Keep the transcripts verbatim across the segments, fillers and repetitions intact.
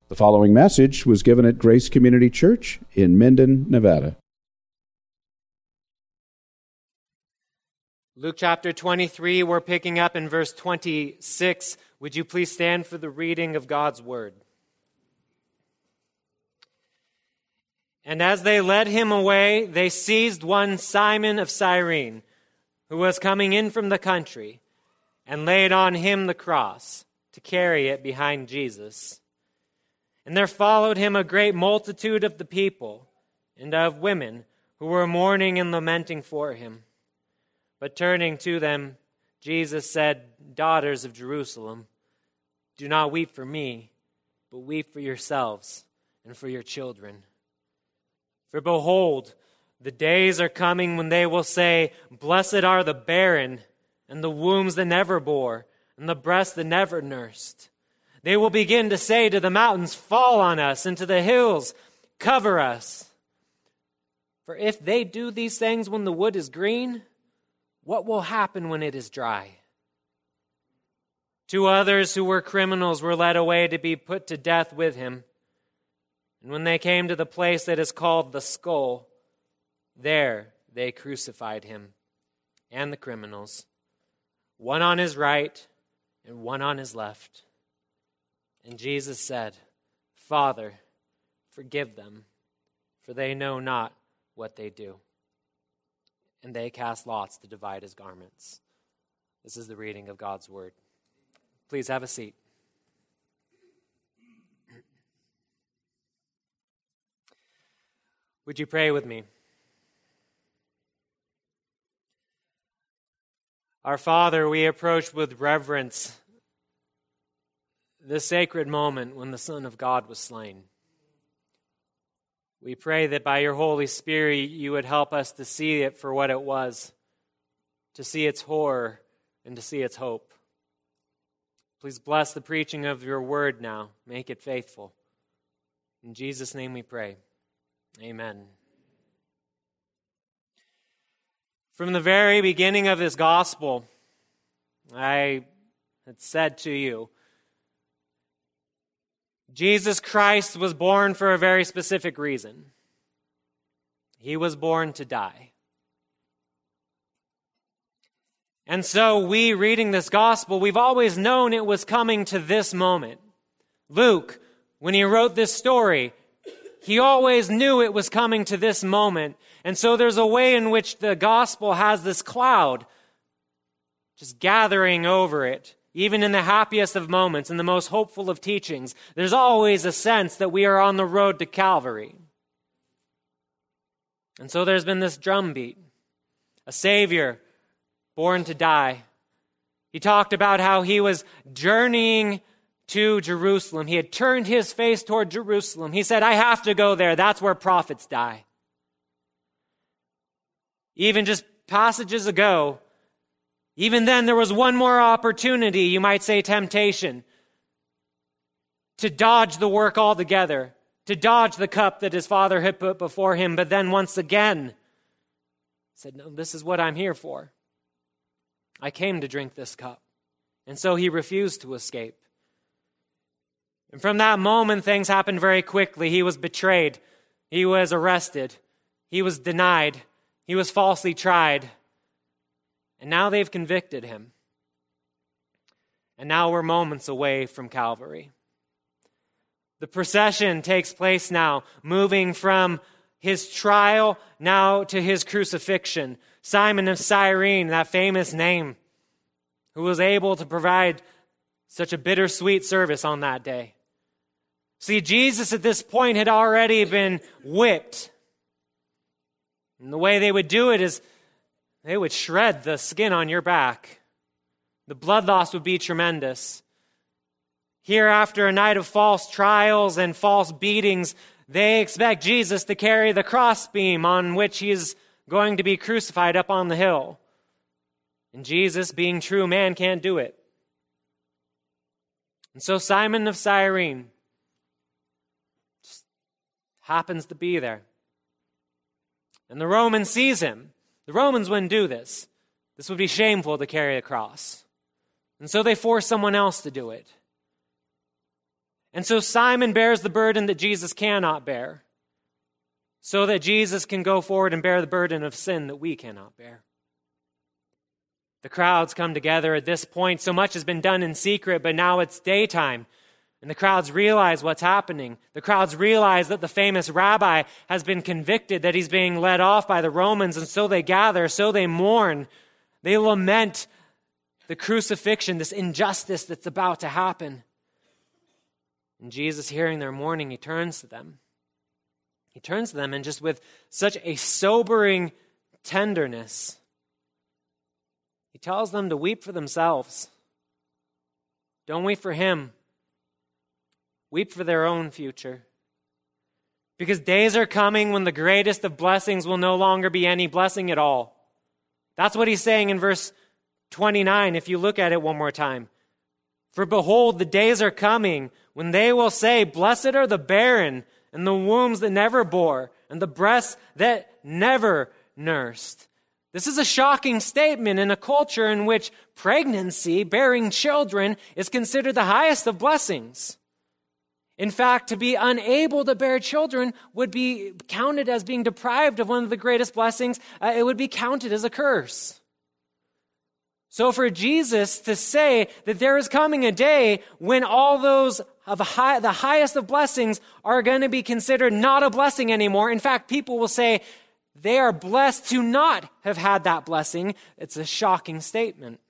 The following message was given at Grace Community Church in Minden, Nevada. Luke chapter twenty-three, we're picking up in verse twenty-six. Would you please stand for the reading of God's word? And as they led him away, they seized one Simon of Cyrene, who was coming in from the country, and laid on him the cross to carry it behind Jesus. And there followed him a great multitude of the people and of women who were mourning and lamenting for him. But turning to them, Jesus said, "Daughters of Jerusalem, do not weep for me, but weep for yourselves and for your children. For behold, the days are coming when they will say, 'Blessed are the barren, and the wombs that never bore, and the breasts that never nursed.' They will begin to say to the mountains, 'Fall on us,' and to the hills, 'Cover us.' For if they do these things when the wood is green, what will happen when it is dry?" Two others who were criminals were led away to be put to death with him. And when they came to the place that is called the Skull, there they crucified him and the criminals, one on his right and one on his left. And Jesus said, "Father, forgive them, for they know not what they do." And they cast lots to divide his garments. This is the reading of God's word. Please have a seat. Would you pray with me? Our Father, we approach with reverence the sacred moment when the Son of God was slain. We pray that by your Holy Spirit you would help us to see it for what it was, to see its horror and to see its hope. Please bless the preaching of your word now. Make it faithful. In Jesus' name we pray. Amen. From the very beginning of this gospel, I had said to you, Jesus Christ was born for a very specific reason. He was born to die. And so we, reading this gospel, we've always known it was coming to this moment. Luke, when he wrote this story, he always knew it was coming to this moment. And so there's a way in which the gospel has this cloud just gathering over it. Even in the happiest of moments, in the most hopeful of teachings, there's always a sense that we are on the road to Calvary. And so there's been this drumbeat, a Savior born to die. He talked about how he was journeying to Jerusalem. He had turned his face toward Jerusalem. He said, "I have to go there. That's where prophets die." Even just passages ago, even then, there was one more opportunity, you might say temptation, to dodge the work altogether, to dodge the cup that his Father had put before him. But then once again, he said, "No, this is what I'm here for. I came to drink this cup." And so he refused to escape. And from that moment, things happened very quickly. He was betrayed. He was arrested. He was denied. He was falsely tried. And now they've convicted him. And now we're moments away from Calvary. The procession takes place now, moving from his trial now to his crucifixion. Simon of Cyrene, that famous name, who was able to provide such a bittersweet service on that day. See, Jesus at this point had already been whipped. And the way they would do it is they would shred the skin on your back. The blood loss would be tremendous. Here, after a night of false trials and false beatings, they expect Jesus to carry the crossbeam on which he is going to be crucified up on the hill. And Jesus, being true man, can't do it. And so Simon of Cyrene just happens to be there. And the Roman sees him. The Romans wouldn't do this. This would be shameful to carry a cross. And so they force someone else to do it. And so Simon bears the burden that Jesus cannot bear, so that Jesus can go forward and bear the burden of sin that we cannot bear. The crowds come together at this point. So much has been done in secret, but now it's daytime. And the crowds realize what's happening. The crowds realize that the famous rabbi has been convicted, that he's being led off by the Romans, and so they gather, so they mourn. They lament the crucifixion, this injustice that's about to happen. And Jesus, hearing their mourning, he turns to them. He turns to them and just with such a sobering tenderness, he tells them to weep for themselves. Don't weep for him. Weep for their own future. Because days are coming when the greatest of blessings will no longer be any blessing at all. That's what he's saying in verse twenty-nine, if you look at it one more time. For behold, the days are coming when they will say, blessed are the barren, and the wombs that never bore, and the breasts that never nursed. This is a shocking statement in a culture in which pregnancy, bearing children, is considered the highest of blessings. In fact, to be unable to bear children would be counted as being deprived of one of the greatest blessings. Uh, it would be counted as a curse. So for Jesus to say that there is coming a day when all those of high, the highest of blessings are going to be considered not a blessing anymore. In fact, people will say they are blessed to not have had that blessing. It's a shocking statement.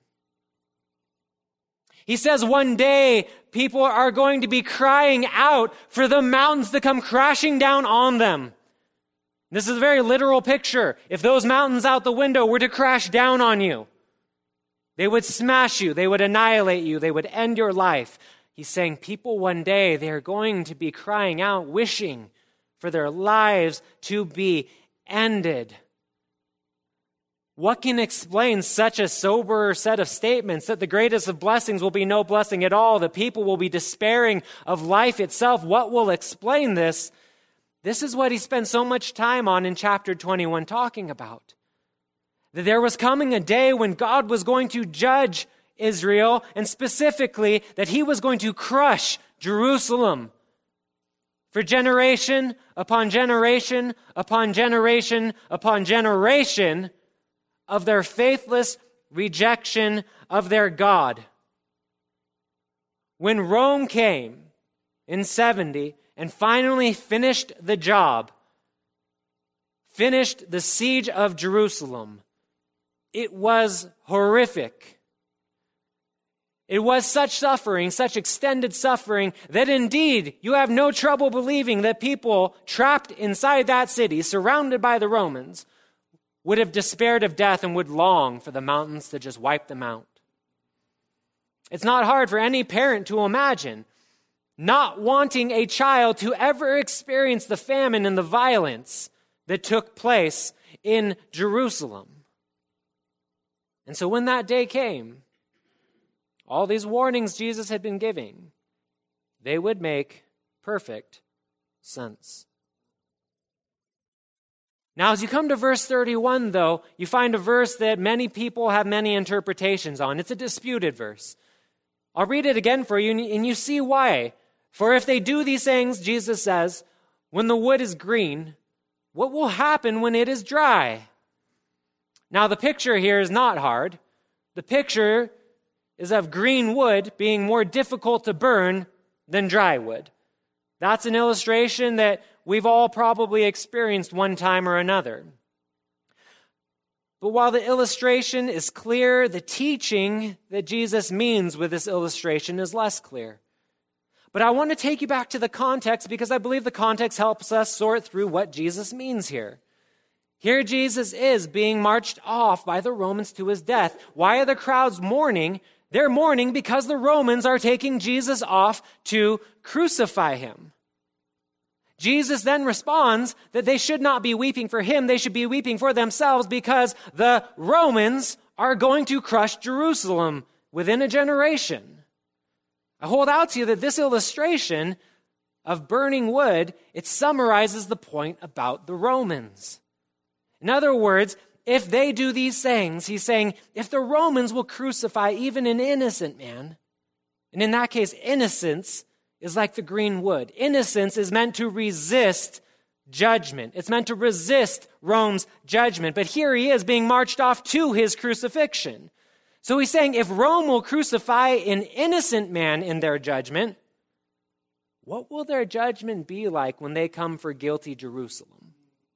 He says one day people are going to be crying out for the mountains to come crashing down on them. This is a very literal picture. If those mountains out the window were to crash down on you, they would smash you, they would annihilate you, they would end your life. He's saying people one day, they are going to be crying out, wishing for their lives to be ended. What can explain such a sober set of statements that the greatest of blessings will be no blessing at all, that people will be despairing of life itself? What will explain this? This is what he spent so much time on in chapter twenty-one talking about. That there was coming a day when God was going to judge Israel, and specifically that he was going to crush Jerusalem for generation upon generation upon generation upon generation of their faithless rejection of their God. When Rome came in seventy and finally finished the job, finished the siege of Jerusalem, it was horrific. It was such suffering, such extended suffering, that indeed you have no trouble believing that people trapped inside that city, surrounded by the Romans, would have despaired of death and would long for the mountains to just wipe them out. It's not hard for any parent to imagine not wanting a child to ever experience the famine and the violence that took place in Jerusalem. And so when that day came, all these warnings Jesus had been giving, they would make perfect sense. Now, as you come to verse thirty-one, though, you find a verse that many people have many interpretations on. It's a disputed verse. I'll read it again for you, and you see why. For if they do these things, Jesus says, when the wood is green, what will happen when it is dry? Now, the picture here is not hard. The picture is of green wood being more difficult to burn than dry wood. That's an illustration that we've all probably experienced one time or another. But while the illustration is clear, the teaching that Jesus means with this illustration is less clear. But I want to take you back to the context because I believe the context helps us sort through what Jesus means here. Here Jesus is being marched off by the Romans to his death. Why are the crowds mourning? They're mourning because the Romans are taking Jesus off to crucify him. Jesus then responds that they should not be weeping for him, they should be weeping for themselves because the Romans are going to crush Jerusalem within a generation. I hold out to you that this illustration of burning wood, it summarizes the point about the Romans. In other words, if they do these things, he's saying, if the Romans will crucify even an innocent man, and in that case, innocence is like the green wood. Innocence is meant to resist judgment. It's meant to resist Rome's judgment. But here he is being marched off to his crucifixion. So he's saying, if Rome will crucify an innocent man in their judgment, what will their judgment be like when they come for guilty Jerusalem?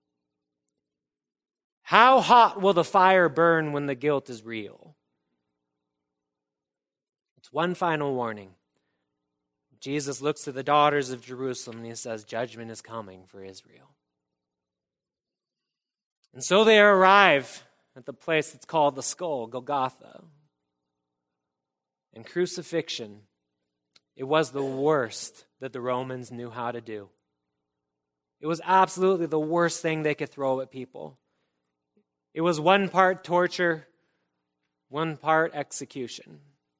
How hot will the fire burn when the guilt is real? It's one final warning. Jesus looks to the daughters of Jerusalem and he says, judgment is coming for Israel. And so they arrive at the place that's called the skull, Golgotha. And crucifixion, it was the worst that the Romans knew how to do. It was absolutely the worst thing they could throw at people. It was one part torture, one part execution.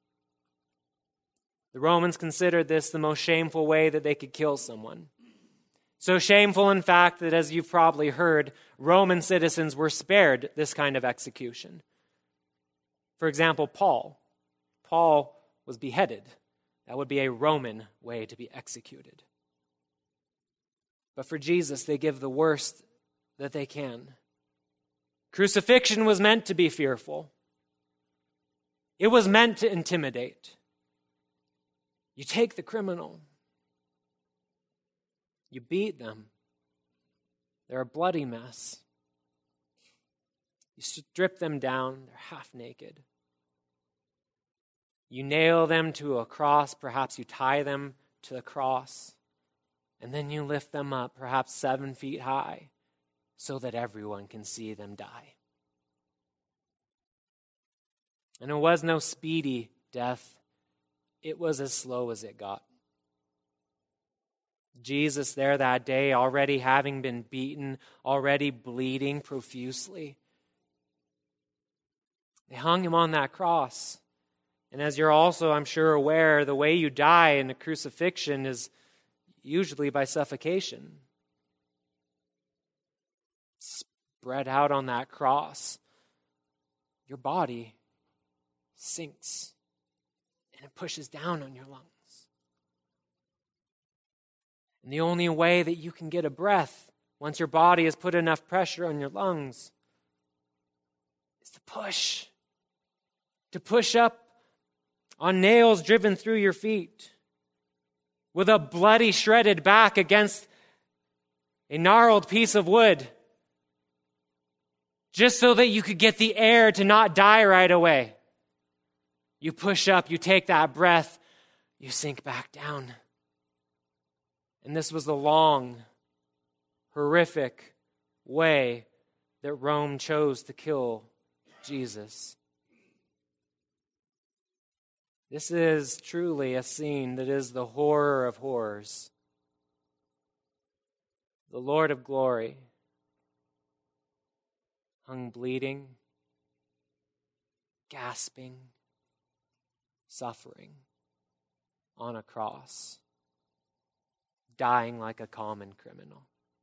The Romans considered this the most shameful way that they could kill someone. So shameful, in fact, that as you've probably heard, Roman citizens were spared this kind of execution. For example, Paul. Paul was beheaded. That would be a Roman way to be executed. But for Jesus, they give the worst that they can. Crucifixion was meant to be fearful. It was meant to intimidate. You take the criminal. You beat them. They're a bloody mess. You strip them down. They're half naked. You nail them to a cross. Perhaps you tie them to the cross. And then you lift them up, perhaps seven feet high, so that everyone can see them die. And it was no speedy death. It was as slow as it got. Jesus there that day, already having been beaten, already bleeding profusely. They hung him on that cross. And as you're also, I'm sure, aware, the way you die in a crucifixion is usually by suffocation. Spread out on that cross, your body sinks and it pushes down on your lungs. And the only way that you can get a breath once your body has put enough pressure on your lungs is to push. To push up on nails driven through your feet with a bloody, shredded back against a gnarled piece of wood, just so that you could get the air to not die right away. You push up, you take that breath, you sink back down. And this was the long, horrific way that Rome chose to kill Jesus. This is truly a scene that is the horror of horrors. The Lord of glory hung bleeding, gasping, suffering on a cross, dying like a common criminal.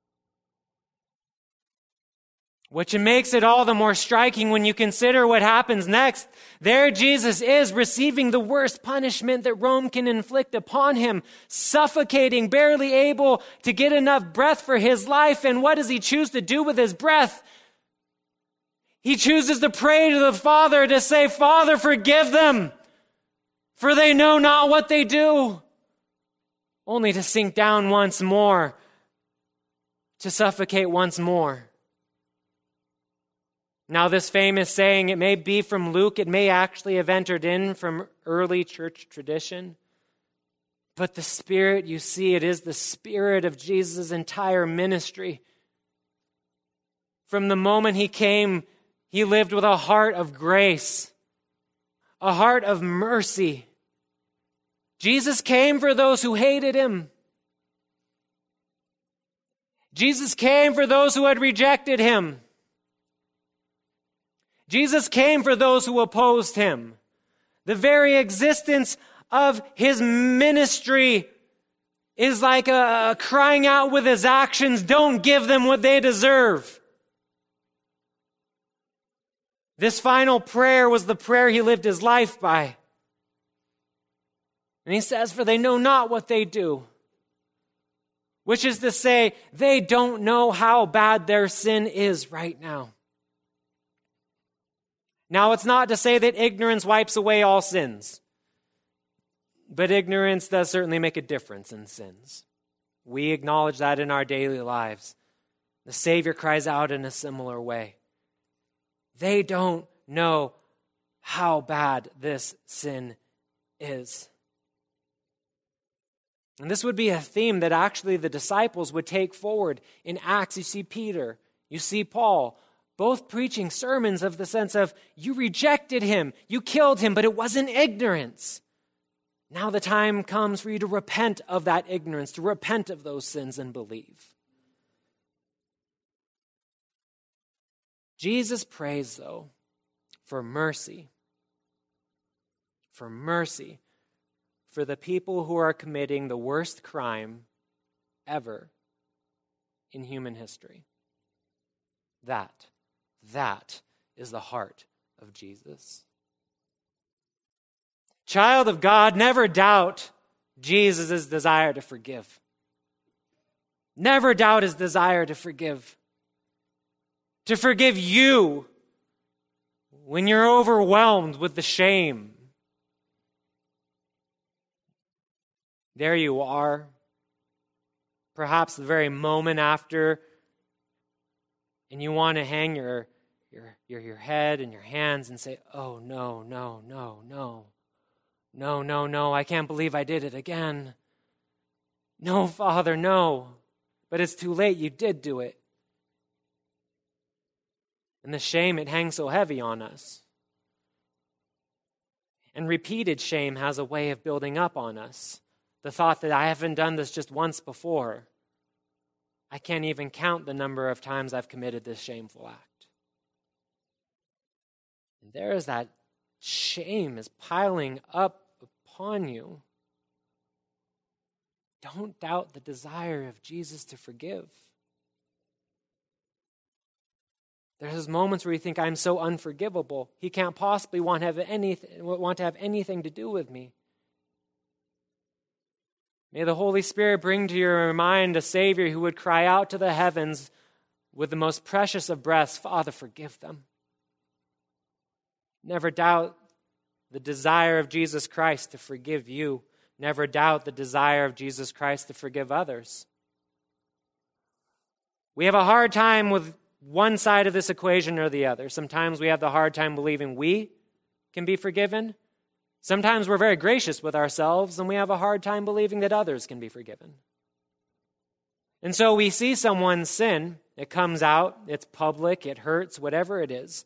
Which makes it all the more striking when you consider what happens next. There Jesus is receiving the worst punishment that Rome can inflict upon him, suffocating, barely able to get enough breath for his life. And what does he choose to do with his breath? He chooses to pray to the Father to say, Father, forgive them, for they know not what they do. Only to sink down once more, to suffocate once more. Now, this famous saying, it may be from Luke, it may actually have entered in from early church tradition. But the Spirit, you see, it is the Spirit of Jesus' entire ministry. From the moment he came, he lived with a heart of grace, a heart of mercy. Jesus came for those who hated him. Jesus came for those who had rejected him. Jesus came for those who opposed him. The very existence of his ministry is like a, a crying out with his actions, don't give them what they deserve. This final prayer was the prayer he lived his life by. And he says, for they know not what they do. Which is to say, they don't know how bad their sin is right now. Now, it's not to say that ignorance wipes away all sins. But ignorance does certainly make a difference in sins. We acknowledge that in our daily lives. The Savior cries out in a similar way. They don't know how bad this sin is. And this would be a theme that actually the disciples would take forward. In Acts, you see Peter, you see Paul, both preaching sermons of the sense of, you rejected him, you killed him, but it wasn't ignorance. Now the time comes for you to repent of that ignorance, to repent of those sins and believe. Jesus prays, though, for mercy. For mercy for the people who are committing the worst crime ever in human history. That, that is the heart of Jesus. Child of God, never doubt Jesus' desire to forgive. Never doubt his desire to forgive. To forgive you when you're overwhelmed with the shame. There you are, perhaps the very moment after, and you want to hang your, your, your, your head and your hands and say, oh, no, no, no, no. No, no, no, I can't believe I did it again. No, Father, no. But it's too late, you did do it. And the shame, it hangs so heavy on us. And repeated shame has a way of building up on us. The thought that I haven't done this just once before. I can't even count the number of times I've committed this shameful act. And there is that shame is piling up upon you. Don't doubt the desire of Jesus to forgive. There's moments where you think, I'm so unforgivable. He can't possibly want to have anything, want to have anything to do with me. May the Holy Spirit bring to your mind a Savior who would cry out to the heavens with the most precious of breaths, Father, forgive them. Never doubt the desire of Jesus Christ to forgive you. Never doubt the desire of Jesus Christ to forgive others. We have a hard time with one side of this equation or the other. Sometimes we have the hard time believing we can be forgiven. Sometimes we're very gracious with ourselves, and we have a hard time believing that others can be forgiven. And so we see someone's sin, it comes out, it's public, it hurts, whatever it is.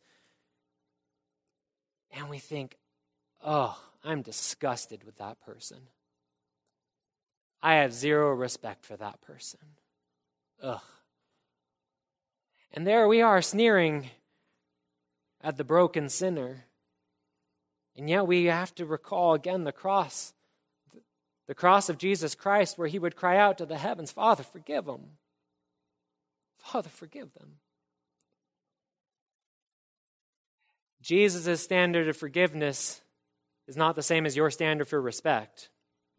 And we think, oh, I'm disgusted with that person. I have zero respect for that person. Ugh. And there we are sneering at the broken sinner. And yet we have to recall again the cross, the cross of Jesus Christ, where he would cry out to the heavens, Father, forgive them. Father, forgive them. Jesus' standard of forgiveness is not the same as your standard for respect.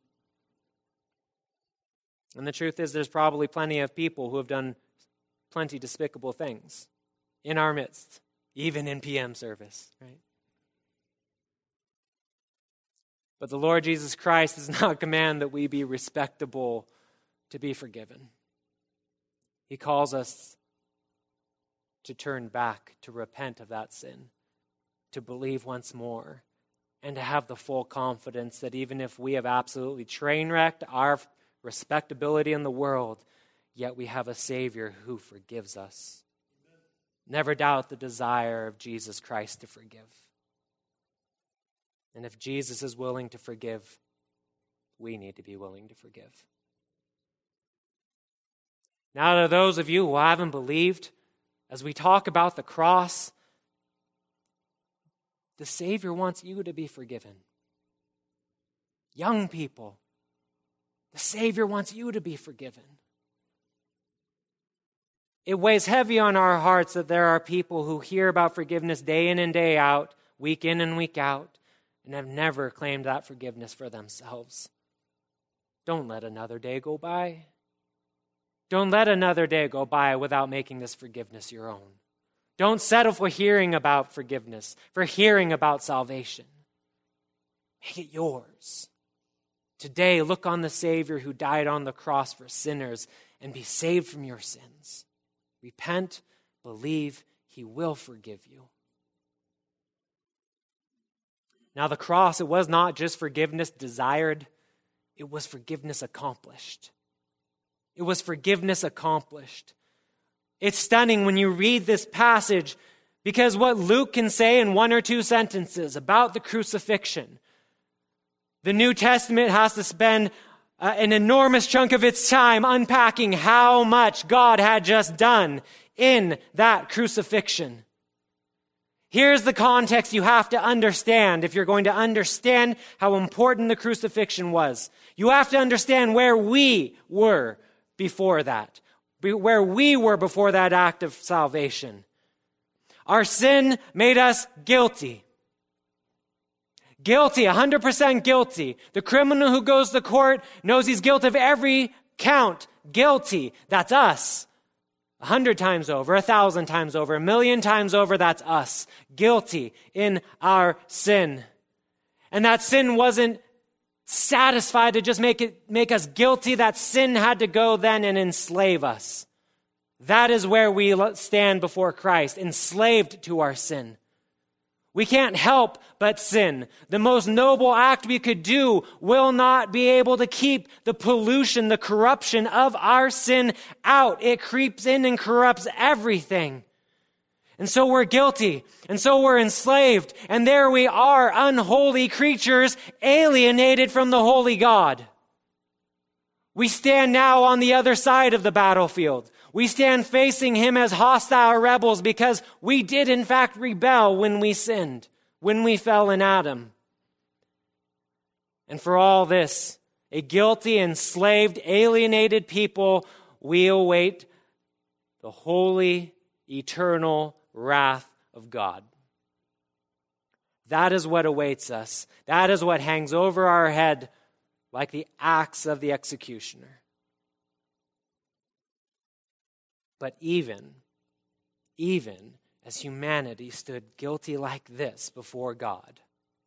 And the truth is, there's probably plenty of people who have done plenty despicable things in our midst, even in P M service, right? But the Lord Jesus Christ does not command that we be respectable to be forgiven. He calls us to turn back, to repent of that sin, to believe once more, and to have the full confidence that even if we have absolutely train-wrecked our respectability in the world, yet we have a Savior who forgives us. Never doubt the desire of Jesus Christ to forgive. And if Jesus is willing to forgive, we need to be willing to forgive. Now, to those of you who haven't believed, as we talk about the cross, the Savior wants you to be forgiven. Young people, the Savior wants you to be forgiven. It weighs heavy on our hearts that there are people who hear about forgiveness day in and day out, week in and week out, and have never claimed that forgiveness for themselves. Don't let another day go by. Don't let another day go by without making this forgiveness your own. Don't settle for hearing about forgiveness, for hearing about salvation. Make it yours. Today, look on the Savior who died on the cross for sinners and be saved from your sins. Repent, believe, he will forgive you. Now, the cross, it was not just forgiveness desired, it was forgiveness accomplished. It was forgiveness accomplished. It's stunning when you read this passage because what Luke can say in one or two sentences about the crucifixion, the New Testament has to spend uh, an enormous chunk of its time unpacking how much God had just done in that crucifixion. Here's the context you have to understand if you're going to understand how important the crucifixion was. You have to understand where we were before that, where we were before that act of salvation. Our sin made us guilty. Guilty, one hundred percent guilty. The criminal who goes to court knows he's guilty of every count. Guilty. That's us. A hundred times over, a thousand times over, a million times over, that's us. Guilty in our sin. And that sin wasn't satisfied to just make it make us guilty. That sin had to go then and enslave us. That is where we stand before Christ, enslaved to our sin. We can't help but sin. The most noble act we could do will not be able to keep the pollution, the corruption of our sin out. It creeps in and corrupts everything. And so we're guilty. And so we're enslaved. And there we are, unholy creatures, alienated from the holy God. We stand now on the other side of the battlefield. We stand facing him as hostile rebels because we did in fact rebel when we sinned, when we fell in Adam. And for all this, a guilty, enslaved, alienated people, we await the holy, eternal wrath of God. That is what awaits us. That is what hangs over our head like the axe of the executioner. But even, even as humanity stood guilty like this before God,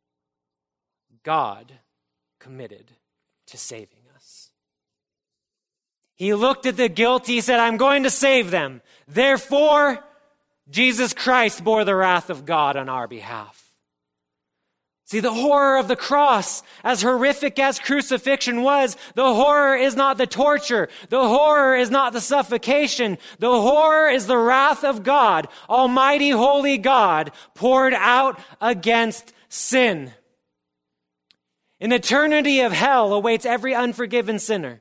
God committed to saving us. He looked at the guilty, he said, I'm going to save them. Therefore, Jesus Christ bore the wrath of God on our behalf. See, the horror of the cross, as horrific as crucifixion was, the horror is not the torture. The horror is not the suffocation. The horror is the wrath of God, Almighty, holy God, poured out against sin. An eternity of hell awaits every unforgiven sinner.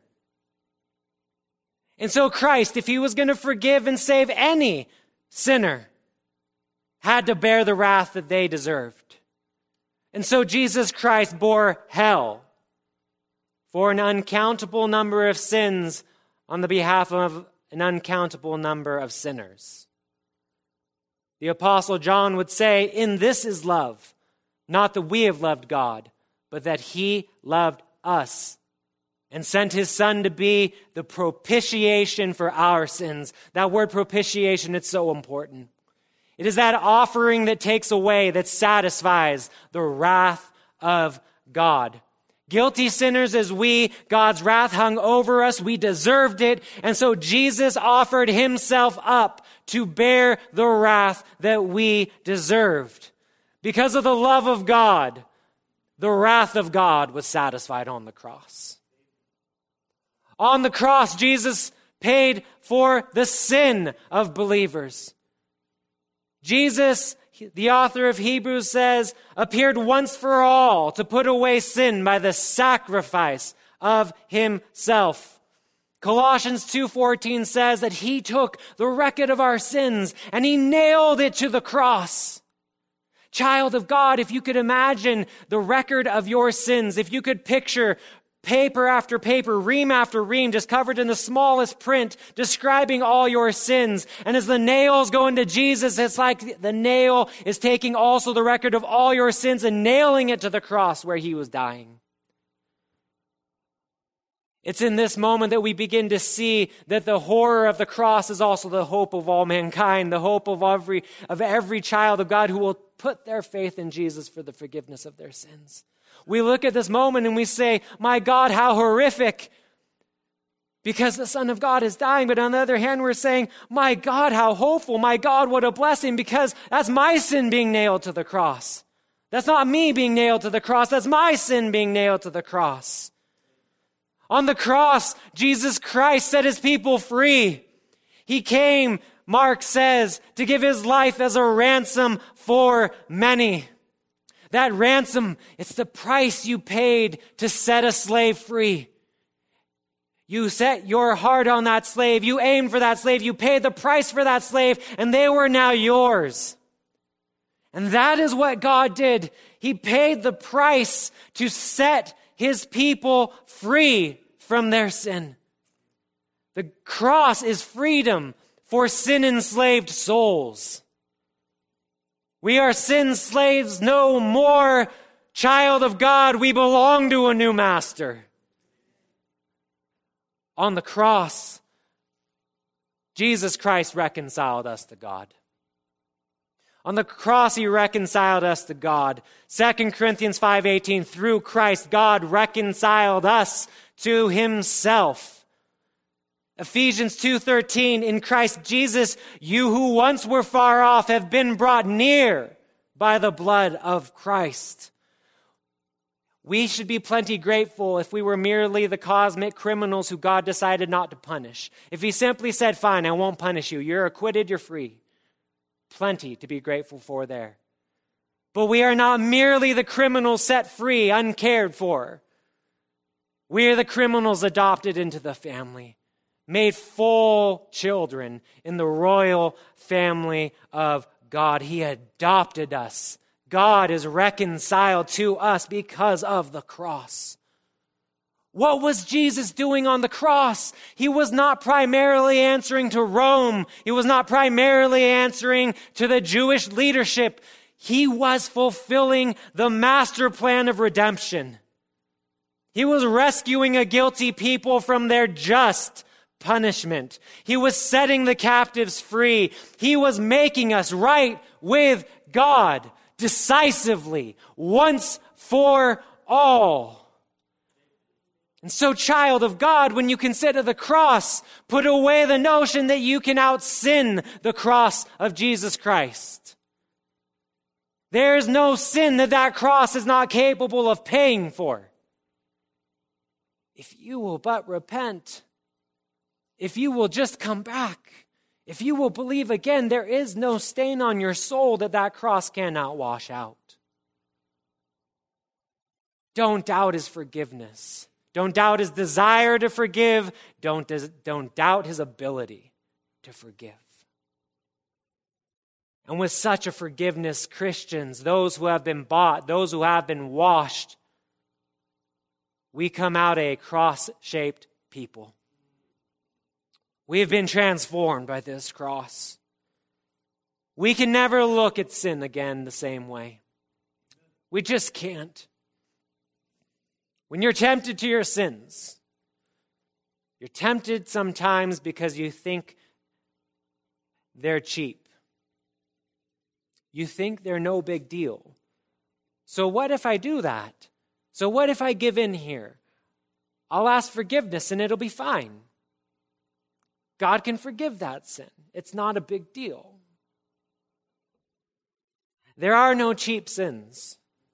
And so Christ, if he was going to forgive and save any sinner, had to bear the wrath that they deserved. And so Jesus Christ bore hell for an uncountable number of sins on the behalf of an uncountable number of sinners. The Apostle John would say, in this is love, not that we have loved God, but that he loved us and sent his Son to be the propitiation for our sins. That word propitiation, it's so important. It is that offering that takes away, that satisfies the wrath of God. Guilty sinners as we, God's wrath hung over us. We deserved it. And so Jesus offered himself up to bear the wrath that we deserved. Because of the love of God, the wrath of God was satisfied on the cross. On the cross, Jesus paid for the sin of believers. Jesus, the author of Hebrews says, appeared once for all to put away sin by the sacrifice of himself. Colossians two fourteen says that he took the record of our sins and he nailed it to the cross. Child of God, if you could imagine the record of your sins, if you could picture paper after paper, ream after ream, just covered in the smallest print, describing all your sins. And as the nails go into Jesus, it's like the nail is taking also the record of all your sins and nailing it to the cross where he was dying. It's in this moment that we begin to see that the horror of the cross is also the hope of all mankind, the hope of every, of every child of God who will put their faith in Jesus for the forgiveness of their sins. We look at this moment and we say, my God, how horrific, because the Son of God is dying. But on the other hand, we're saying, my God, how hopeful, my God, what a blessing, because that's my sin being nailed to the cross. That's not me being nailed to the cross, that's my sin being nailed to the cross. On the cross, Jesus Christ set his people free. He came, Mark says, to give his life as a ransom for many. That ransom, it's the price you paid to set a slave free. You set your heart on that slave. You aimed for that slave. You paid the price for that slave, and they were now yours. And that is what God did. He paid the price to set his people free from their sin. The cross is freedom for sin-enslaved souls. We are sin slaves no more. Child of God, we belong to a new master. On the cross, Jesus Christ reconciled us to God. On the cross, he reconciled us to God. Second Corinthians five eighteen, through Christ, God reconciled us to himself. Ephesians two thirteen, in Christ Jesus, you who once were far off have been brought near by the blood of Christ. We should be plenty grateful if we were merely the cosmic criminals who God decided not to punish. If he simply said, fine, I won't punish you. You're acquitted, you're free. Plenty to be grateful for there. But we are not merely the criminals set free, uncared for. We are the criminals adopted into the family, made full children in the royal family of God. He adopted us. God is reconciled to us because of the cross. What was Jesus doing on the cross? He was not primarily answering to Rome. He was not primarily answering to the Jewish leadership. He was fulfilling the master plan of redemption. He was rescuing a guilty people from their just punishment. He was setting the captives free. He was making us right with God decisively, once for all. And so, child of God, when you consider the cross, put away the notion that you can out-sin the cross of Jesus Christ. There is no sin that that cross is not capable of paying for. If you will but repent, if you will just come back, if you will believe again, there is no stain on your soul that that cross cannot wash out. Don't doubt his forgiveness. Don't doubt his desire to forgive. Don't, don't doubt his ability to forgive. And with such a forgiveness, Christians, those who have been bought, those who have been washed, we come out a cross-shaped people. We have been transformed by this cross. We can never look at sin again the same way. We just can't. When you're tempted to your sins, you're tempted sometimes because you think they're cheap. You think they're no big deal. So what if I do that? So what if I give in here? I'll ask forgiveness and it'll be fine. God can forgive that sin. It's not a big deal. There are no cheap sins.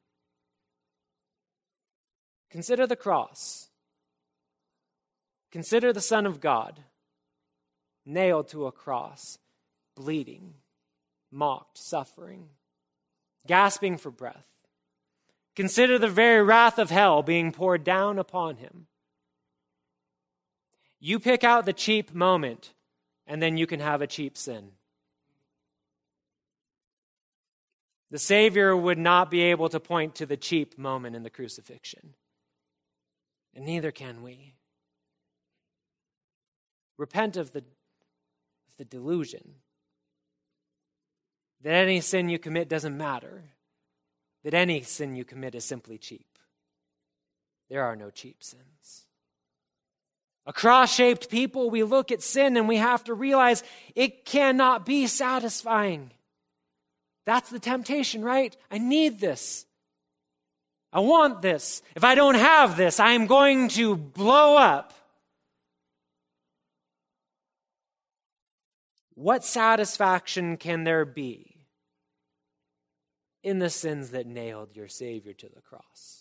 Consider the cross. Consider the Son of God, nailed to a cross, bleeding, mocked, suffering, gasping for breath. Consider the very wrath of hell being poured down upon him. You pick out the cheap moment, and then you can have a cheap sin. The Savior would not be able to point to the cheap moment in the crucifixion. and neither can we. Repent of the, of the delusion that any sin you commit doesn't matter, that any sin you commit is simply cheap. There are no cheap sins. A cross-shaped people, we look at sin and we have to realize it cannot be satisfying. That's the temptation, right? I need this. I want this. If I don't have this, I am going to blow up. What satisfaction can there be in the sins that nailed your Savior to the cross?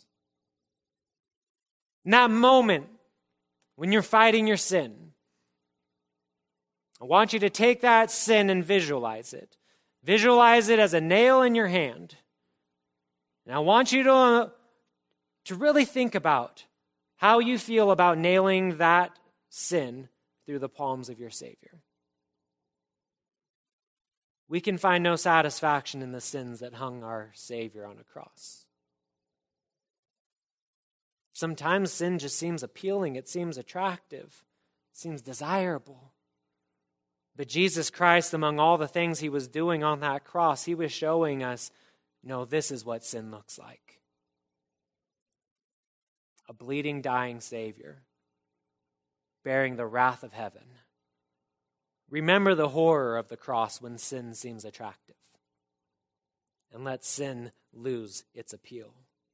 In that moment, when you're fighting your sin, I want you to take that sin and visualize it. Visualize it as a nail in your hand. And I want you to, uh, to really think about how you feel about nailing that sin through the palms of your Savior. We can find no satisfaction in the sins that hung our Savior on a cross. Sometimes sin just seems appealing, it seems attractive, it seems desirable. But Jesus Christ, among all the things he was doing on that cross, he was showing us, no, this is what sin looks like. A bleeding, dying Savior, bearing the wrath of heaven. Remember the horror of the cross when sin seems attractive. And let sin lose its appeal.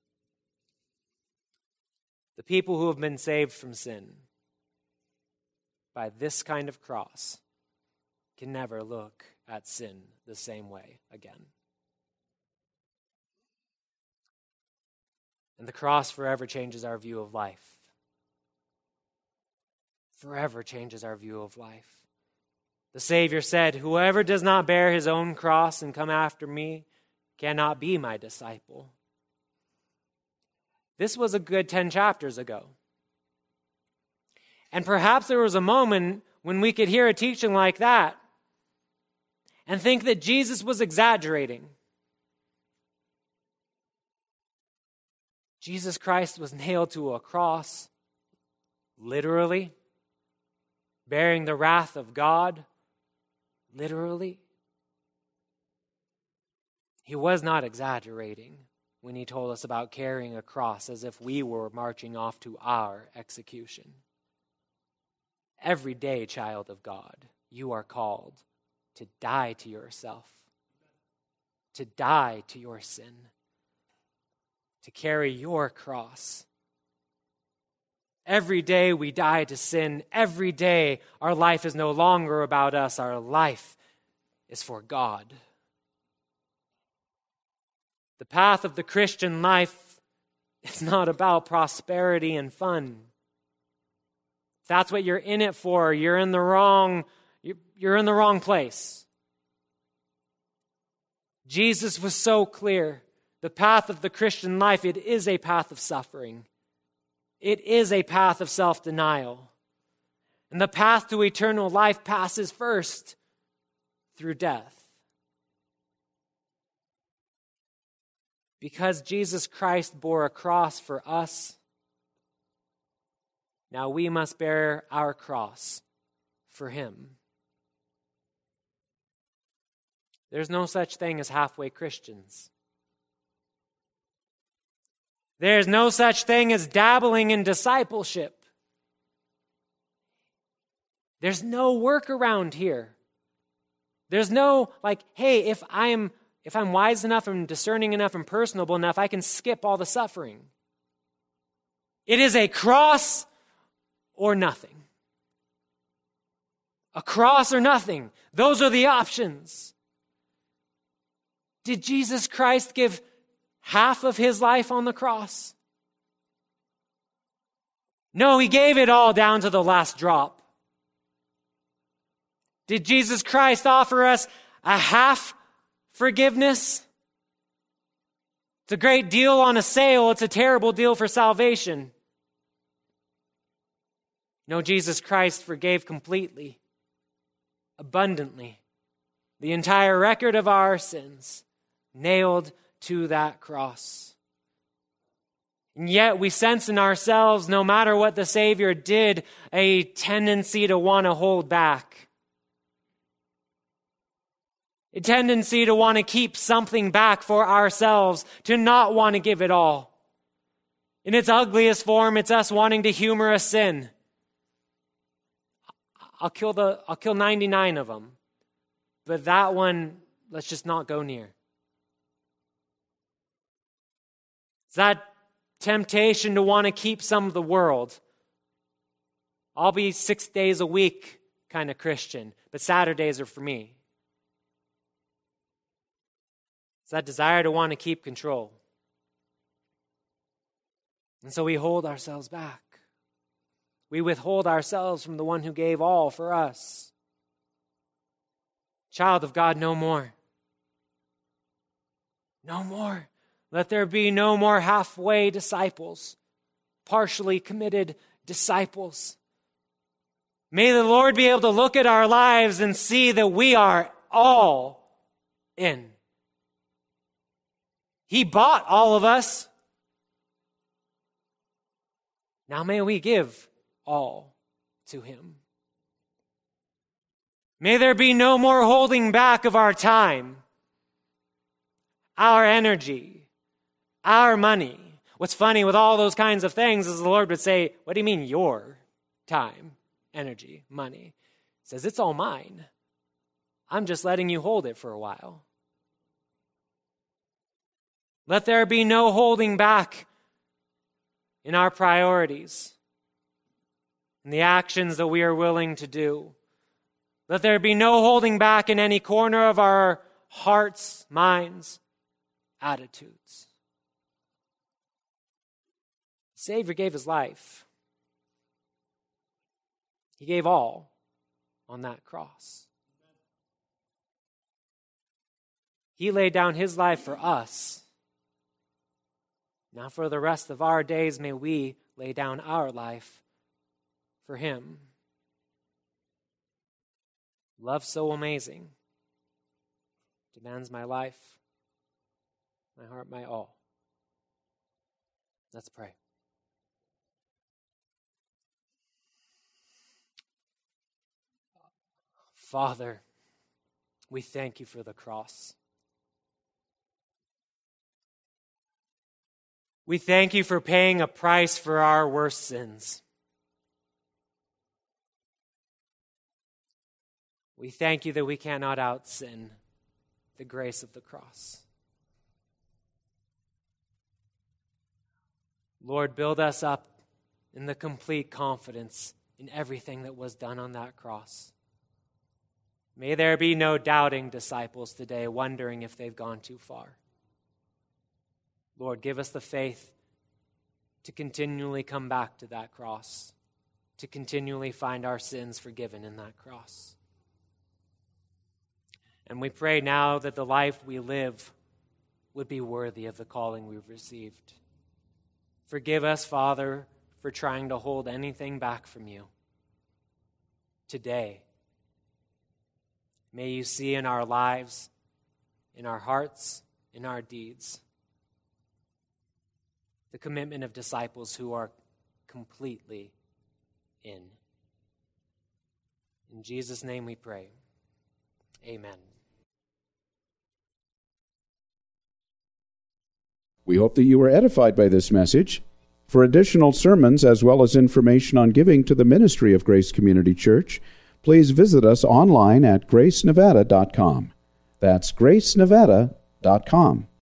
The people who have been saved from sin by this kind of cross can never look at sin the same way again. And the cross forever changes our view of life. Forever changes our view of life. The Savior said, "Whoever does not bear his own cross and come after me cannot be my disciple." This was a good ten chapters ago. And perhaps there was a moment when we could hear a teaching like that and think that Jesus was exaggerating. Jesus Christ was nailed to a cross, literally, bearing the wrath of God, literally. He was not exaggerating when he told us about carrying a cross as if we were marching off to our execution. Every day, child of God, you are called to die to yourself, to die to your sin, to carry your cross. Every day we die to sin. Every day our life is no longer about us. Our life is for God. The path of the Christian life is not about prosperity and fun. If that's what you're in it for, you're in the wrong, you're in the wrong place. Jesus was so clear. The path of the Christian life, it is a path of suffering. It is a path of self-denial. And the path to eternal life passes first through death. Because Jesus Christ bore a cross for us, now we must bear our cross for him. There's no such thing as halfway Christians. There's no such thing as dabbling in discipleship. There's no workaround here. There's no, like, hey, if I'm if I'm wise enough and discerning enough and personable enough, I can skip all the suffering. It is a cross or nothing. A cross or nothing. Those are the options. Did Jesus Christ give half of his life on the cross? No, he gave it all down to the last drop. Did Jesus Christ offer us a half forgiveness? It's a great deal on a sale. It's a terrible deal for salvation. No, Jesus Christ forgave completely, abundantly, the entire record of our sins, nailed to that cross. And yet we sense in ourselves, no matter what the Savior did, a tendency to want to hold back. A tendency to want to keep something back for ourselves, to not want to give it all. In its ugliest form, it's us wanting to humor a sin. I'll kill the I'll kill ninety-nine of them. But that one, let's just not go near. It's that temptation to want to keep some of the world. I'll be six days a week kind of Christian, but Saturdays are for me. It's that desire to want to keep control. And so we hold ourselves back. We withhold ourselves from the one who gave all for us. Child of God, no more. No more. Let there be no more halfway disciples, partially committed disciples. May the Lord be able to look at our lives and see that we are all in. He bought all of us. Now may we give all to him. May there be no more holding back of our time, our energy, our money. What's funny with all those kinds of things is the Lord would say, what do you mean your time, energy, money? He says, it's all mine. I'm just letting you hold it for a while. Let there be no holding back in our priorities, in the actions that we are willing to do. Let there be no holding back in any corner of our hearts, minds, attitudes. The Savior gave his life. He gave all on that cross. He laid down his life for us. Now for the rest of our days, may we lay down our life for him. Love so amazing demands my life, my heart, my all. Let's pray. Father, we thank you for the cross. We thank you for paying a price for our worst sins. We thank you that we cannot out-sin the grace of the cross. Lord, build us up in the complete confidence in everything that was done on that cross. May there be no doubting disciples today, wondering if they've gone too far. Lord, give us the faith to continually come back to that cross, to continually find our sins forgiven in that cross. And we pray now that the life we live would be worthy of the calling we've received. Forgive us, Father, for trying to hold anything back from you. Today, may you see in our lives, in our hearts, in our deeds, the commitment of disciples who are completely in. In Jesus' name we pray. Amen. We hope that you were edified by this message. For additional sermons as well as information on giving to the ministry of Grace Community Church, please visit us online at grace nevada dot com. That's grace nevada dot com.